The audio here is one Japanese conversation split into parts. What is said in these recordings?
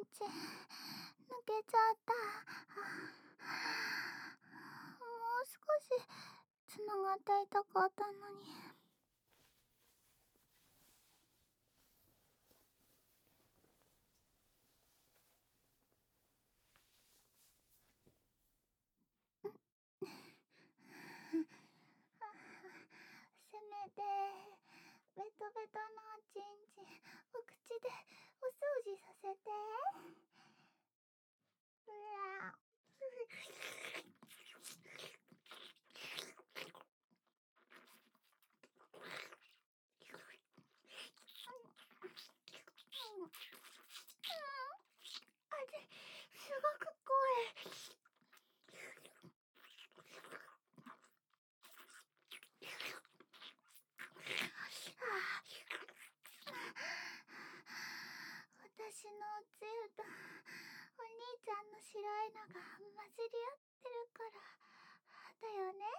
ち抜けちゃった。もう少しつながっていたかったのに。せめてベトベトのおちんちんお口でお掃除させて。うらあれすごく怖い。私のおつゆとお兄ちゃんの白いのが混じり合ってるからだよね。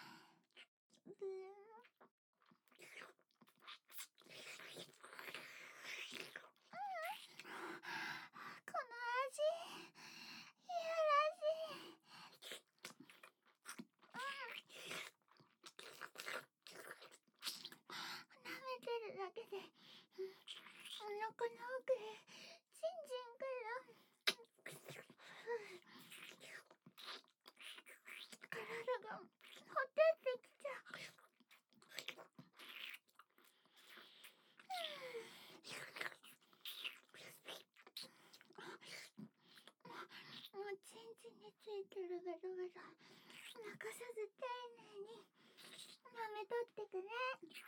この味いやらしい。舐めてるだけでお腹の奥へじんじんくる。体がほてってきちゃう。おちんちんについてるベロベロ泣かさず丁寧に舐めとってくね。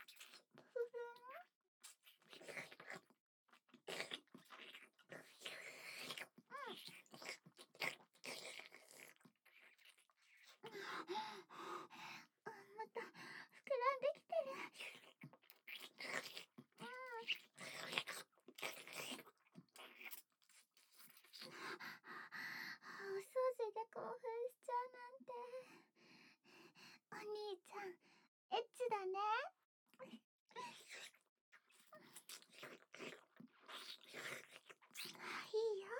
また膨らんできてる。お掃除で興奮しちゃうなんて。お兄ちゃんエッチだね。いいよ。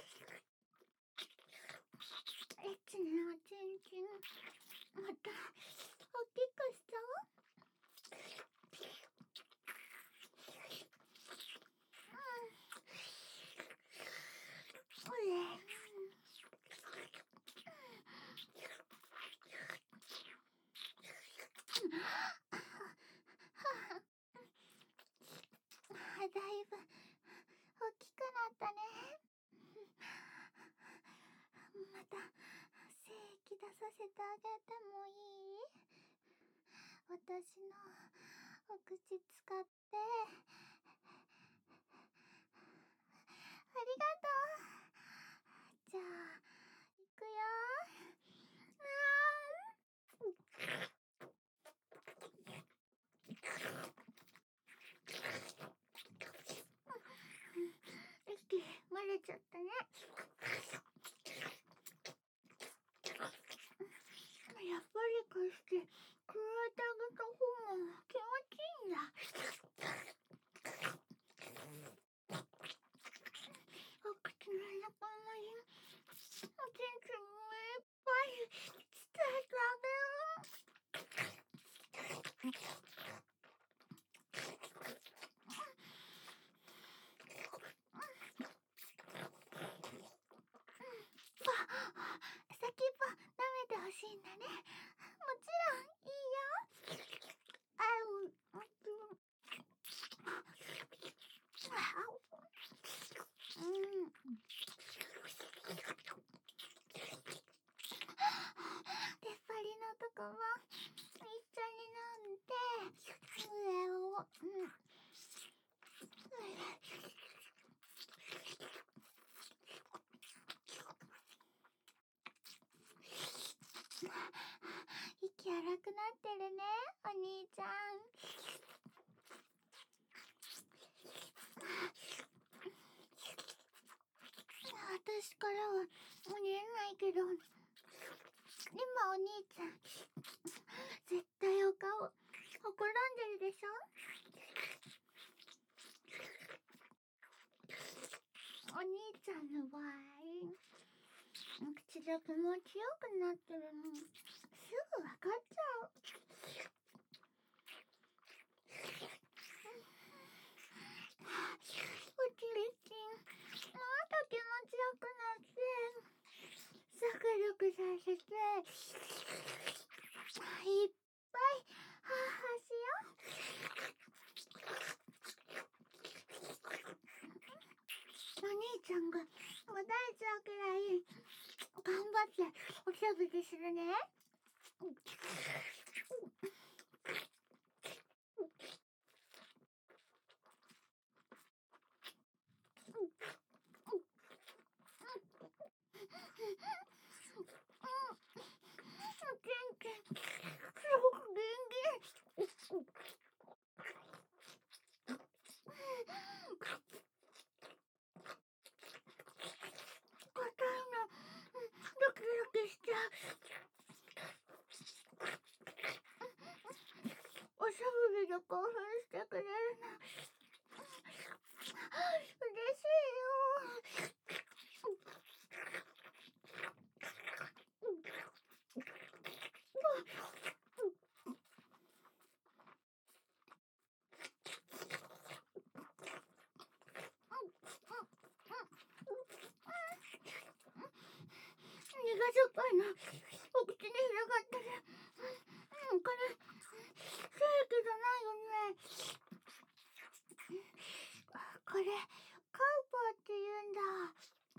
エッチなおちんちんまた大きくしちゃおう。だいぶ大きくなったね。また精液出させてあげてもいい？私のお口使って。ありがとう。じゃあいくよ。息漏れちゃったね。やっぱり貸して加えてあげた方が気持ちいいんだ。お口の中におちんちんもいっぱい伝えてあげる。先っぽ舐めてほしいんだね。もちろんいいよ。出っ張りのとこも一緒に飲んで上を息荒くなってるね、お兄ちゃん。私からは見えないけど、今お兄ちゃん絶対お顔ほころんでるでしょ。お兄ちゃんの場合、口が気持ちよくなってるのすぐわかっちゃう。うちりちん、また気持ちよくなって、サク力させて、いっぱいハーハーしよう。お兄ちゃんがもだえちゃうくらい頑張っておしゃべりするね。すごく元気。硬いのドキドキしちゃう。おしゃべりで興奮してくれるの嬉しいよ。苦じょっぱいのお口に広がってる。これケーキじゃないよね。これカウパーって言うんだ。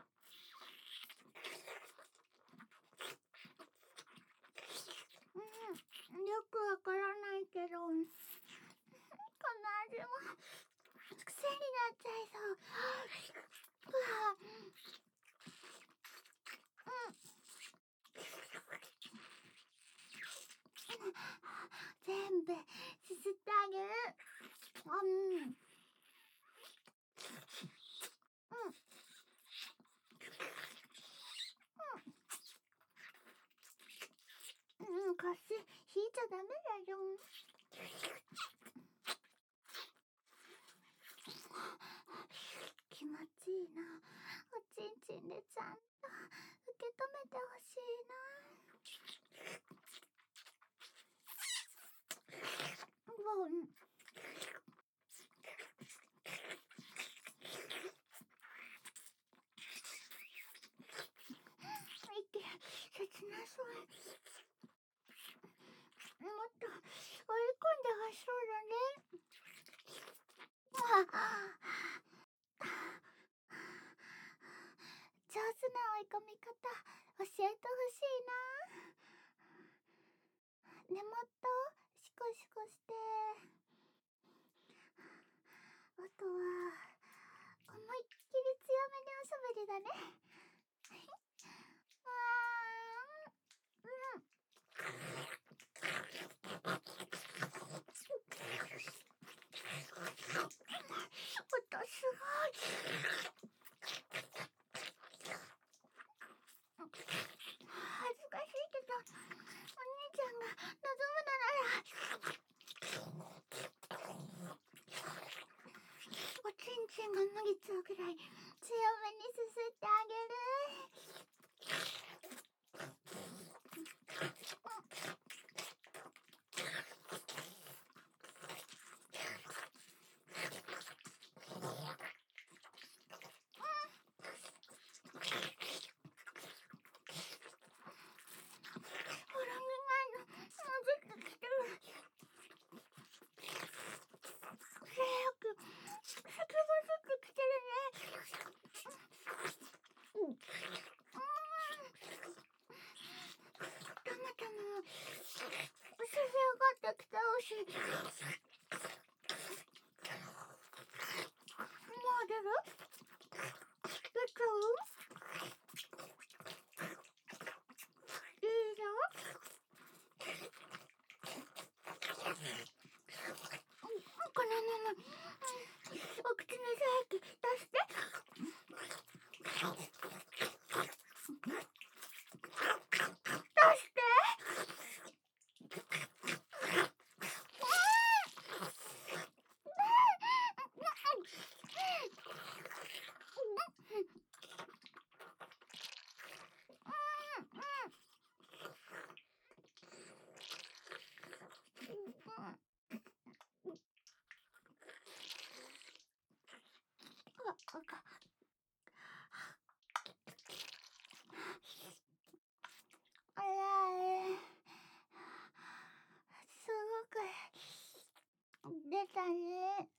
よくわからないけど、この味も癖になっちゃいそう。全部すすってあげる。腰引いちゃダメだよ。気持ちいいな。おちんちんでちゃんと受け止めてほしいな。切なそう。もっと追い込んでほしそうだね。上手な追い込み方教えてほしいな。根元シコシコして、あとは思いっきり強めにおしゃべりだね。音すごい。恥ずかしいけど、お兄ちゃんが望むならおちんちんが脱げちゃうくらい強めにすすってあげる。ほら、苦いのもうずっと来てる。早くすくばずっと来てるね。たまたま薄れ上がってきたし、もう出る？出ちゃう？いいよ。このままお口に精液出して。出して。 あれすごく出たね。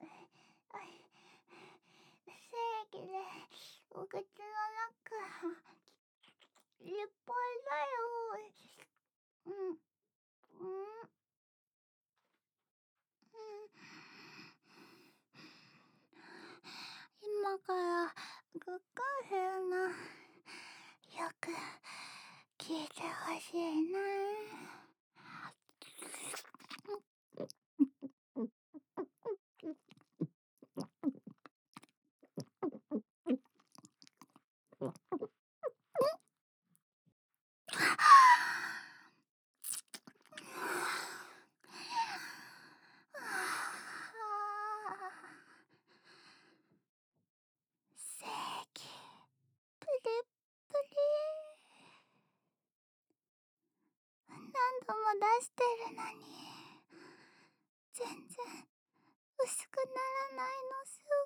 正義でお口の中いっぱいだよ。うんうん今からグッカンするのよく聞いてほしいな。正義プリプリ何度も出してるのに全然薄くならないのす